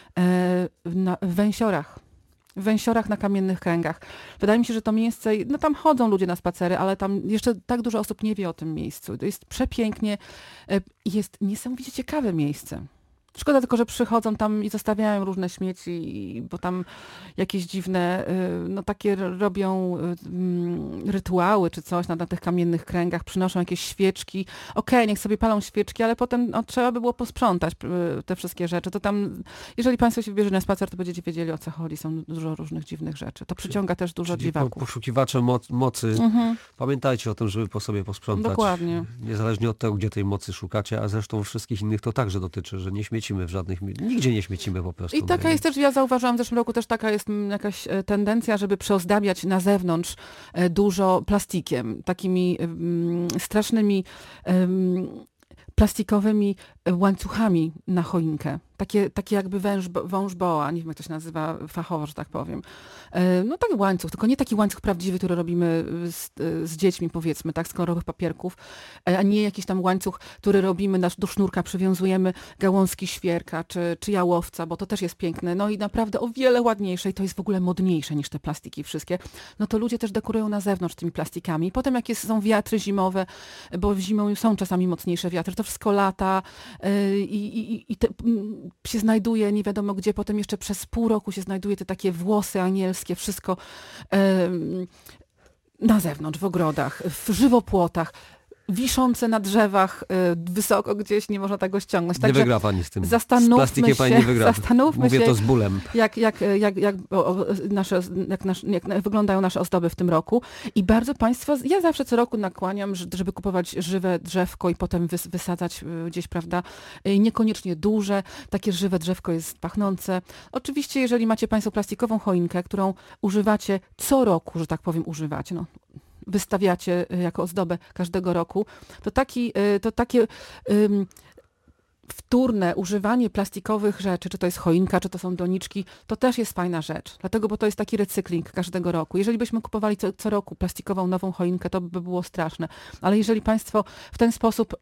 na, w węsiorach. W węsiorach na kamiennych kręgach. Wydaje mi się, że to miejsce, no tam chodzą ludzie na spacery, ale tam jeszcze tak dużo osób nie wie o tym miejscu. To jest przepięknie i jest niesamowicie ciekawe miejsce. Szkoda tylko, że przychodzą tam i zostawiają różne śmieci, bo tam jakieś dziwne, no takie robią rytuały czy coś na, na tych kamiennych kręgach, przynoszą jakieś świeczki. Okej, okay, niech sobie palą świeczki, ale potem no, trzeba by było posprzątać te wszystkie rzeczy. To tam, jeżeli Państwo się wybierze na spacer, to będziecie wiedzieli, o co chodzi. Są dużo różnych dziwnych rzeczy. To przyciąga też dużo Czyli dziwaków. Po, poszukiwacze moc, mocy. Mhm. Pamiętajcie o tym, żeby po sobie posprzątać. Dokładnie. Niezależnie od tego, gdzie tej mocy szukacie, a zresztą wszystkich innych to także dotyczy, że nie śmiecimy w żadnych, nigdzie nie śmiecimy po prostu. I taka jest też, ja zauważyłam w zeszłym roku też taka jest jakaś tendencja, żeby przeozdabiać na zewnątrz dużo plastikiem, takimi um, strasznymi um, plastikowymi łańcuchami na choinkę. Takie, takie jakby węż, wąż boa, nie wiem jak to się nazywa fachowo, że tak powiem. No taki łańcuch, tylko nie taki łańcuch prawdziwy, który robimy z, z dziećmi powiedzmy, tak, z kolorowych papierków, a nie jakiś tam łańcuch, który robimy, nasz, do sznurka przywiązujemy gałązki świerka czy, czy jałowca, bo to też jest piękne. No i naprawdę o wiele ładniejsze i to jest w ogóle modniejsze niż te plastiki wszystkie. No to ludzie też dekorują na zewnątrz tymi plastikami. Potem jak jest, są wiatry zimowe, bo zimą są czasami mocniejsze wiatry, to wszystko lata i, i, i te, się znajduje nie wiadomo gdzie, potem jeszcze przez pół roku się znajduje te takie włosy anielskie, wszystko um, na zewnątrz, w ogrodach, w żywopłotach, wiszące na drzewach, y, wysoko gdzieś, nie można tego ściągnąć. Nie Także wygra pani z tym. Zastanówmy z plastikiem się, pani nie wygra. zastanówmy Mówię się, to z bólem. Jak, jak, jak, jak, o, o, nasze, jak, nasz, jak wyglądają nasze ozdoby w tym roku. I bardzo Państwa, ja zawsze co roku nakłaniam, żeby kupować żywe drzewko i potem wys, wysadzać gdzieś, prawda? I niekoniecznie duże, takie żywe drzewko jest pachnące. Oczywiście, jeżeli macie Państwo plastikową choinkę, którą używacie co roku, że tak powiem, używacie, no wystawiacie jako ozdobę każdego roku, to, taki, to takie um, wtórne używanie plastikowych rzeczy, czy to jest choinka, czy to są doniczki, to też jest fajna rzecz. Dlatego, bo to jest taki recykling każdego roku. Jeżeli byśmy kupowali co, co roku plastikową nową choinkę, to by było straszne. Ale jeżeli Państwo w ten sposób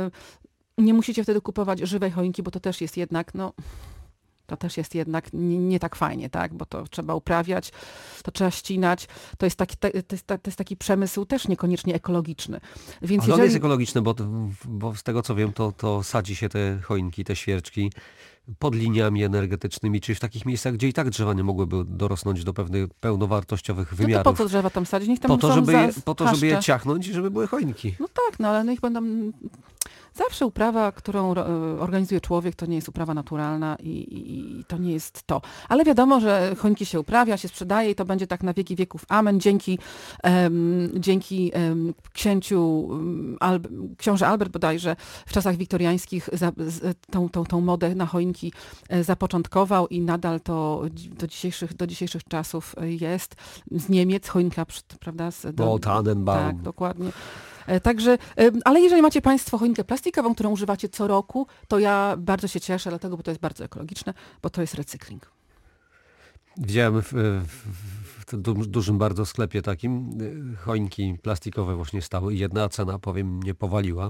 y, nie musicie wtedy kupować żywej choinki, bo to też jest jednak, no... To też jest jednak nie, nie tak fajnie, tak? Bo to trzeba uprawiać, to trzeba ścinać. To jest taki, to jest, to jest taki przemysł też niekoniecznie ekologiczny. Więc Ale jeżeli... on jest ekologiczny, bo, bo z tego co wiem, to, to sadzi się te choinki, te świerczki pod liniami energetycznymi, czyli w takich miejscach, gdzie i tak drzewa nie mogłyby dorosnąć do pewnych pełnowartościowych wymiarów. No to po co drzewa tam sadzić? Niech tam po to, są żeby za... je, po to, żeby je ciachnąć i żeby były choinki. No tak, no ale niech będą... Zawsze uprawa, którą ro- organizuje człowiek, to nie jest uprawa naturalna i, i, i to nie jest to. Ale wiadomo, że choinki się uprawia, się sprzedaje i to będzie tak na wieki wieków. Amen. Dzięki, em, dzięki em, księciu, em, Al- książę Albert bodajże w czasach wiktoriańskich za, z, tą, tą, tą modę na choinki e, zapoczątkował i nadal to dzi- do dzisiejszych, do dzisiejszych czasów e, jest. Z Niemiec choinka, przy- prawda? Z, Bo Tannenbaum. tak, dokładnie. E, Także, e, ale jeżeli macie Państwo choinkę plastikową, którą używacie co roku, to ja bardzo się cieszę, dlatego, bo to jest bardzo ekologiczne, bo to jest recykling. Widziałem w, w, w tym du- dużym bardzo sklepie takim y, choinki plastikowe właśnie stały i jedna cena, powiem, mnie powaliła.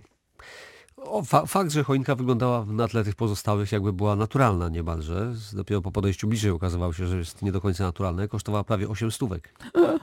O, fa- fakt, że choinka wyglądała na tle tych pozostałych jakby była naturalna niemalże. Z- Dopiero po podejściu bliżej okazywało się, że jest nie do końca naturalne. Kosztowała prawie osiem stówek.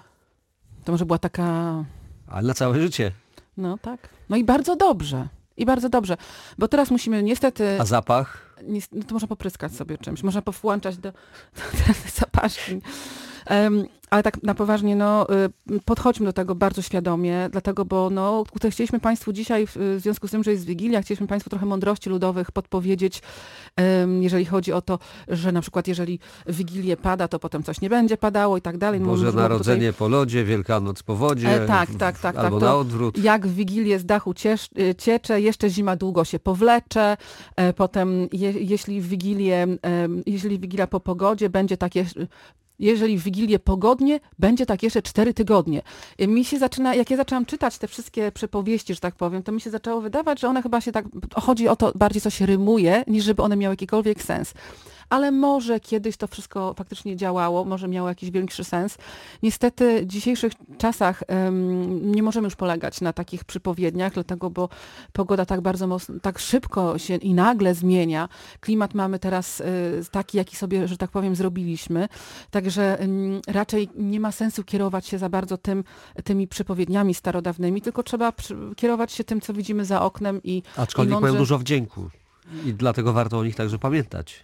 To może była taka... Ale na całe życie. No tak. No i bardzo dobrze. I bardzo dobrze. Bo teraz musimy niestety... A zapach? Nies- no to można popryskać sobie czymś. Można powłączać do, do zapaszki. Um, ale tak na poważnie, no, y, podchodźmy do tego bardzo świadomie, dlatego, bo no, tutaj chcieliśmy Państwu dzisiaj, w, w związku z tym, że jest Wigilia, chcieliśmy Państwu trochę mądrości ludowych podpowiedzieć, um, jeżeli chodzi o to, że na przykład jeżeli w Wigilię pada, to potem coś nie będzie padało i tak dalej. No, Boże można Narodzenie tutaj... po lodzie, Wielkanoc po wodzie. E, tak, tak, tak. Albo tak, na to odwrót. Jak w Wigilię z dachu ciesz, y, ciecze, jeszcze zima długo się powlecze, e, potem je, jeśli w Wigilię, e, jeśli Wigilia po pogodzie będzie tak jeszcze, jeżeli w Wigilię pogodnie, będzie tak jeszcze cztery tygodnie. E, Mi się zaczyna, jak ja zaczęłam czytać te wszystkie przypowieści, że tak powiem, to mi się zaczęło wydawać, że one chyba się tak, chodzi o to bardziej, co się rymuje, niż żeby one miały jakikolwiek sens. Ale może kiedyś to wszystko faktycznie działało, może miało jakiś większy sens. Niestety w dzisiejszych czasach um, nie możemy już polegać na takich przypowiedniach, dlatego, bo pogoda tak bardzo mocno, tak szybko się i nagle zmienia. Klimat mamy teraz y, taki, jaki sobie, że tak powiem, zrobiliśmy. Także ym, raczej nie ma sensu kierować się za bardzo tym, tymi przypowiedniami starodawnymi, tylko trzeba przy, kierować się tym, co widzimy za oknem i Aczkolwiek i mądrze... mają dużo wdzięku. I dlatego warto o nich także pamiętać.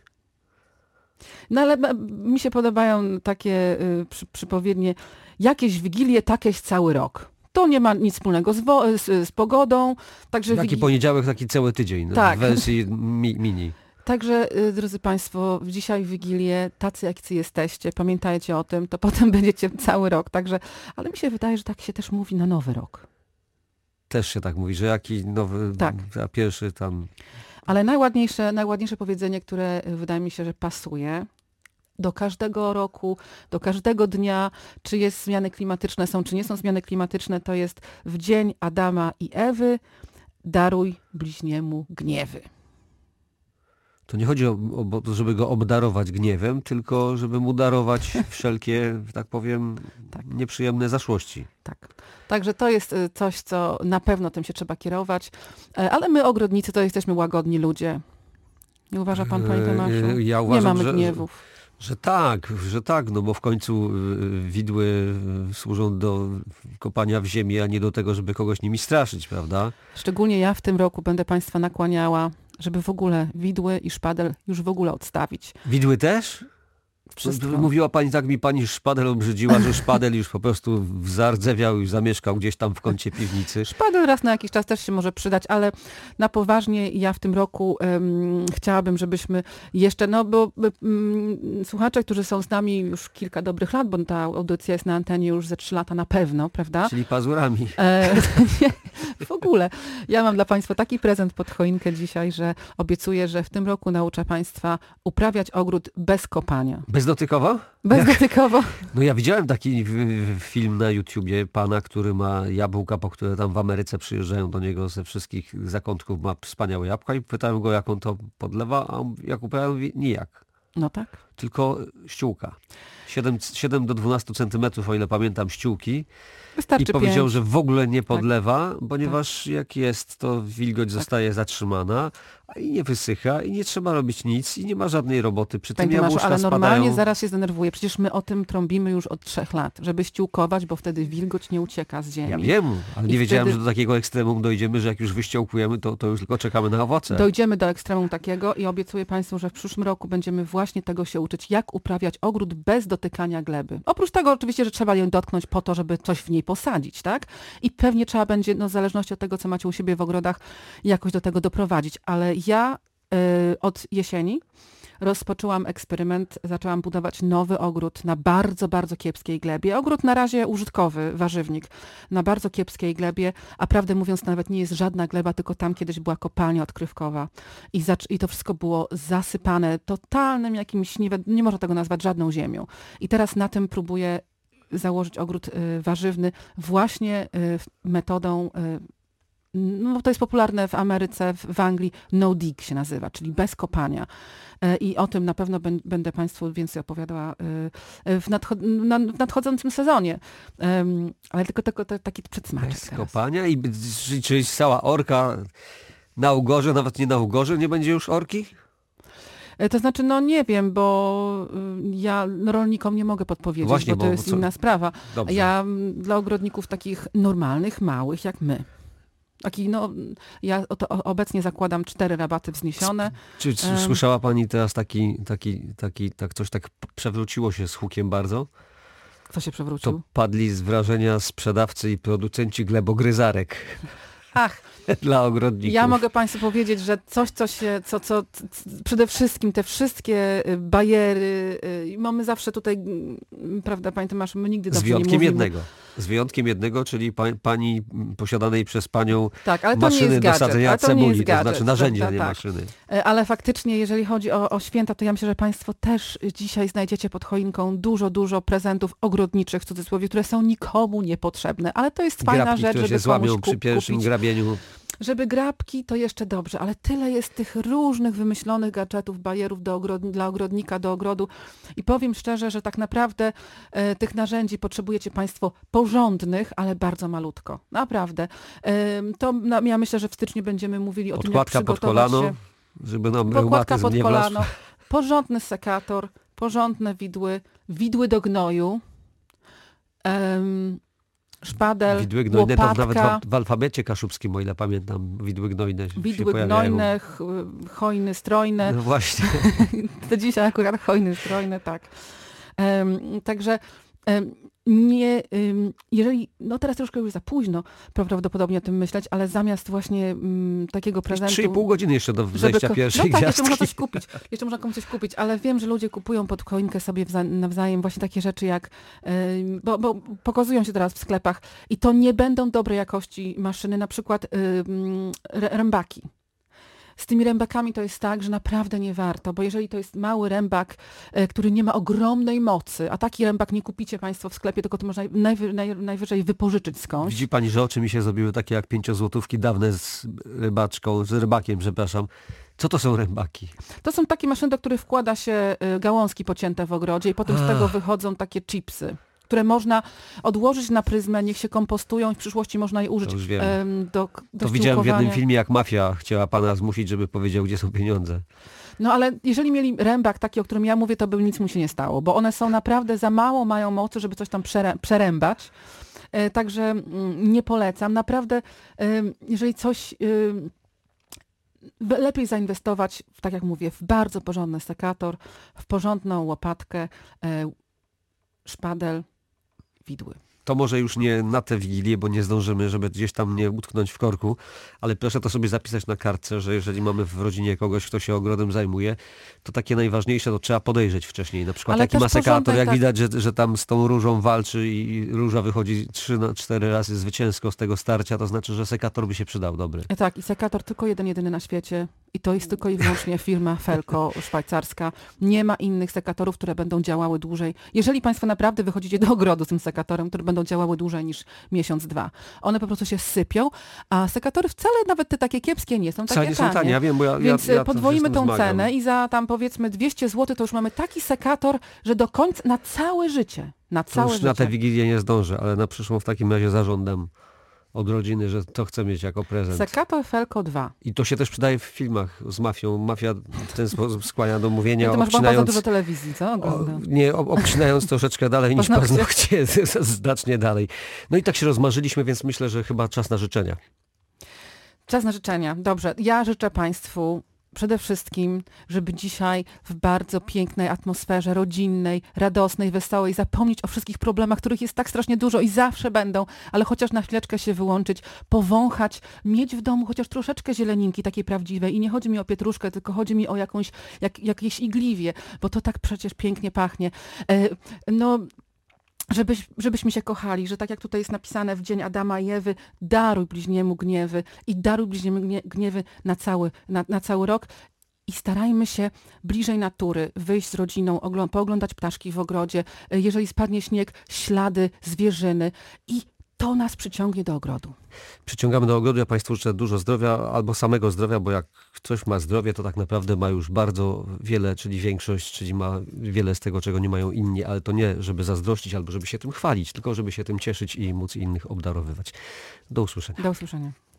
No ale m- mi się podobają takie y, przy, przypowiednie, jakieś wigilie, takieś cały rok. To nie ma nic wspólnego z, wo- z, z pogodą, także, Taki wigi- poniedziałek, taki cały tydzień. no, Tak. W wersji mi, mini. także y, drodzy Państwo, dzisiaj w Wigilię, tacy jacy jesteście, pamiętajcie o tym, to potem będziecie cały rok. Także, ale mi się wydaje, że tak się też mówi na nowy rok. Też się tak mówi, że jaki nowy, Tak. a pierwszy tam... Ale najładniejsze, najładniejsze powiedzenie, które y, wydaje mi się, że pasuje do każdego roku, do każdego dnia, czy jest zmiany klimatyczne są, czy nie są zmiany klimatyczne, to jest w dzień Adama i Ewy daruj bliźniemu gniewy. To nie chodzi o, o, żeby go obdarować gniewem, tylko żeby mu darować wszelkie, że tak powiem, Tak. nieprzyjemne zaszłości. Tak. Także to jest y, coś, co na pewno tym się trzeba kierować. E, Ale my, ogrodnicy, to jesteśmy łagodni ludzie. Nie uważa pan, panie E, Tomaszu? ja Nie uważam, mamy że- gniewów. Że tak, że tak, no bo w końcu y, widły y, służą do kopania w ziemię, a nie do tego, żeby kogoś nimi straszyć, prawda? Szczególnie ja w tym roku będę państwa nakłaniała, żeby w ogóle widły i szpadel już w ogóle odstawić. Widły też? Wszystko. Mówiła pani, tak mi pani szpadel obrzydziła, że szpadel już po prostu zardzewiał i zamieszkał gdzieś tam w kącie piwnicy. Szpadel raz na jakiś czas też się może przydać, ale na poważnie ja w tym roku um, chciałabym, żebyśmy jeszcze, no bo um, słuchacze, którzy są z nami już kilka dobrych lat, bo ta audycja jest na antenie już ze trzy lata na pewno, prawda? Czyli pazurami. E, nie, w ogóle. Ja mam dla Państwa taki prezent pod choinkę dzisiaj, że obiecuję, że w tym roku nauczę Państwa uprawiać ogród bez kopania. Bezdotykowo? Bezdotykowo. No ja widziałem taki w- w- film na YouTubie pana, który ma jabłka, po które tam w Ameryce przyjeżdżają do niego ze wszystkich zakątków, ma wspaniałe jabłka i pytałem go, jak on to podlewa, a on, jak uprawiał, mówi, nijak. No tak. Tylko ściółka. siedem do dwunastu centymetrów, o ile pamiętam, ściółki. Wystarczy I powiedział, pięć. że w ogóle nie podlewa, ponieważ jak jest, to wilgoć zostaje zatrzymana a i nie wysycha i nie trzeba robić nic i nie ma żadnej roboty. Przy tym Panie Tomaszu, jabłuszka ale normalnie spadają. zaraz się zdenerwuję. Przecież my o tym trąbimy już od trzech lat, żeby ściółkować, bo wtedy wilgoć nie ucieka z ziemi. Ja wiem, ale I nie wiedziałem, wtedy- że do takiego ekstremum dojdziemy, że jak już wyściąkujemy, to, to już tylko czekamy na owoce. Dojdziemy do ekstremum takiego i obiecuję Państwu, że w przyszłym roku będziemy właśnie tego się uczyć, jak uprawiać ogród bez dotykania gleby. Oprócz tego oczywiście, że trzeba ją dotknąć po to, żeby coś w niej posadzić, tak? I pewnie trzeba będzie, no w zależności od tego, co macie u siebie w ogrodach, jakoś do tego doprowadzić. Ale ja y, od jesieni rozpoczęłam eksperyment, zaczęłam budować nowy ogród na bardzo, bardzo kiepskiej glebie. Ogród na razie użytkowy, warzywnik, na bardzo kiepskiej glebie, a prawdę mówiąc nawet nie jest żadna gleba, tylko tam kiedyś była kopalnia odkrywkowa. I, zac- i to wszystko było zasypane totalnym jakimś, nie, wi- nie można tego nazwać żadną ziemią. I teraz na tym próbuję założyć ogród y, warzywny właśnie y, metodą y, no to jest popularne w Ameryce, w, w Anglii, no dig się nazywa, czyli bez kopania. E, I o tym na pewno ben, będę Państwu więcej opowiadała e, w, nadcho- na, w nadchodzącym sezonie. E, ale tylko, tylko to, taki przedsmaczek Bez teraz. kopania i czyli, czyli cała orka na ugorze, nawet nie na ugorze, nie będzie już orki? E, To znaczy, no nie wiem, bo y, ja rolnikom nie mogę podpowiedzieć, Właśnie, bo to bo jest co- inna sprawa. Dobrze. Ja m, dla ogrodników takich normalnych, małych jak my. Taki, no, ja to obecnie zakładam cztery rabaty wzniesione. Czy, czy Em. słyszała pani teraz taki, taki, taki, tak coś tak przewróciło się z hukiem bardzo? Kto się przewrócił? To padli z wrażenia sprzedawcy i producenci glebogryzarek Ach, dla ogrodników. ja mogę Państwu powiedzieć, że coś, co się, co, co c- c- przede wszystkim te wszystkie y, bajery, y, mamy zawsze tutaj, mm, prawda, Pani Tomasz, my nigdy Z dobrze nie wyjątkiem mówimy. jednego. Z wyjątkiem jednego, czyli pa, pani m, posiadanej przez panią Tak, ale to nie maszyny jest do gadżet, sadzenia ale to nie cebuli, jest to gadżet, znaczy narzędzia, prawda, nie tak. maszyny. E, Ale faktycznie, jeżeli chodzi o, o święta, to ja myślę, że Państwo też dzisiaj znajdziecie pod choinką dużo, dużo prezentów ogrodniczych, w cudzysłowie, które są nikomu niepotrzebne, ale to jest fajna Grabki, rzecz, które żeby się złamią komuś przy kup, pierwszym kupić. grabieniu. Żeby grabki, to jeszcze dobrze, ale tyle jest tych różnych wymyślonych gadżetów, bajerów do ogrodni- dla ogrodnika, do ogrodu. I powiem szczerze, że tak naprawdę e, tych narzędzi potrzebujecie Państwo porządnych, ale bardzo malutko. Naprawdę. E, to no, ja myślę, że w styczniu będziemy mówili o tym, jak Podkładka pod przygotować kolano, się. żeby nam Podkładka reumatyzm pod nie wlazł. kolano, porządny sekator, porządne widły, widły do gnoju, em, szpadel, Widły gnojne to łopatka. nawet w, al- w alfabecie kaszubskim, o ile pamiętam, widły gnojne się Widły pojawiają. gnojne, ch- hojny, strojne. No właśnie. To dzisiaj akurat hojny, strojny, tak. Em, także em, nie, em, jeżeli, no teraz troszkę już za późno prawdopodobnie o tym myśleć, ale zamiast właśnie mm, takiego prezentu... trzy i pół godziny jeszcze do żeby wejścia ko- pierwszej No tak, jeszcze gwiazdki. można coś kupić. Jeszcze można komuś coś kupić, ale wiem, że ludzie kupują pod choinkę sobie wza- nawzajem właśnie takie rzeczy jak, ym, bo, bo pokazują się teraz w sklepach i to nie będą dobrej jakości maszyny, na przykład ym, rę- rębaki. Z tymi rębakami to jest tak, że naprawdę nie warto, bo jeżeli to jest mały rębak, e, który nie ma ogromnej mocy, a taki rębak nie kupicie Państwo w sklepie, tylko to można najwy, naj, najwyżej wypożyczyć skądś. Widzi pani, że oczy mi się zrobiły takie jak pięciozłotówki dawne z rybaczką, z rybakiem, przepraszam. Co to są rębaki? To są takie maszyny, do których wkłada się y, gałązki pocięte w ogrodzie i potem z Ach. tego wychodzą takie chipsy, które można odłożyć na pryzmę, niech się kompostują i w przyszłości można je użyć To już wiem. em, do, do To widziałem w jednym ściółkowania. filmie, jak mafia chciała pana zmusić, żeby powiedział, gdzie są pieniądze. No ale jeżeli mieli rębak taki, o którym ja mówię, to by nic mu się nie stało, bo one są naprawdę za mało, mają mocy, żeby coś tam przerę, przerębać. E, także mm, nie polecam. Naprawdę, em, jeżeli coś... em, w- lepiej zainwestować, w, tak jak mówię, w bardzo porządny sekator, w porządną łopatkę, e, szpadel, widły. To może już nie na tę Wigilię, bo nie zdążymy, żeby gdzieś tam nie utknąć w korku, ale proszę to sobie zapisać na kartce, że jeżeli mamy w rodzinie kogoś, kto się ogrodem zajmuje, to takie najważniejsze to trzeba podejrzeć wcześniej. Na przykład Ale jaki też ma sekator, porządek, jak tak. widać, że, że tam z tą różą walczy i róża wychodzi trzy na cztery razy zwycięsko z tego starcia, to znaczy, że sekator by się przydał dobry. E, tak, i sekator tylko jeden, jedyny na świecie i to jest tylko i wyłącznie firma Felco szwajcarska. Nie ma innych sekatorów, które będą działały dłużej. Jeżeli Państwo naprawdę wychodzicie do ogrodu z tym sekatorem, które będą działały dłużej niż miesiąc, dwa. One po prostu się sypią, a sekatory wcale nawet te takie kiepskie nie są takie Wcale nie są tanie, ja wiem, bo ja, Więc ja, ja to podwoimy się z tym tą zmagam. cenę i za tam powiedzmy dwieście złotych to już mamy taki sekator, że do końca, na całe życie, na To całe już życie. na tę Wigilię nie zdążę, ale na przyszłą w takim razie zażądam od rodziny, że to chcę mieć jako prezent. Sekator Felco dwa. I to się też przydaje w filmach z mafią. Mafia w ten sposób skłania do mówienia, No to masz bardzo obcinając, dużo telewizji, co? o, Oglądam. nie, ob- obcinając troszeczkę dalej niż Paznokcie. paznokcie, znacznie dalej. No i tak się rozmarzyliśmy, więc myślę, że chyba czas na życzenia. Czas na życzenia. Dobrze, ja życzę Państwu przede wszystkim, żeby dzisiaj w bardzo pięknej atmosferze rodzinnej, radosnej, wesołej zapomnieć o wszystkich problemach, których jest tak strasznie dużo i zawsze będą, ale chociaż na chwileczkę się wyłączyć, powąchać, mieć w domu chociaż troszeczkę zieleninki takiej prawdziwej i nie chodzi mi o pietruszkę, tylko chodzi mi o jakąś, jak, jakieś igliwie, bo to tak przecież pięknie pachnie. E, no... Żebyś, żebyśmy się kochali, że tak jak tutaj jest napisane w dzień Adama i Ewy, daruj bliźniemu gniewy i daruj bliźniemu gnie- gniewy na cały, na, na cały rok i starajmy się bliżej natury, wyjść z rodziną, oglą- pooglądać ptaszki w ogrodzie, y, jeżeli spadnie śnieg, ślady zwierzyny i to nas przyciągnie do ogrodu. Przyciągamy do ogrodu, ja Państwu życzę dużo zdrowia albo samego zdrowia, bo jak ktoś ma zdrowie, to tak naprawdę ma już bardzo wiele, czyli większość, czyli ma wiele z tego, czego nie mają inni, ale to nie, żeby zazdrościć albo żeby się tym chwalić, tylko żeby się tym cieszyć i móc innych obdarowywać. Do usłyszenia. Do usłyszenia.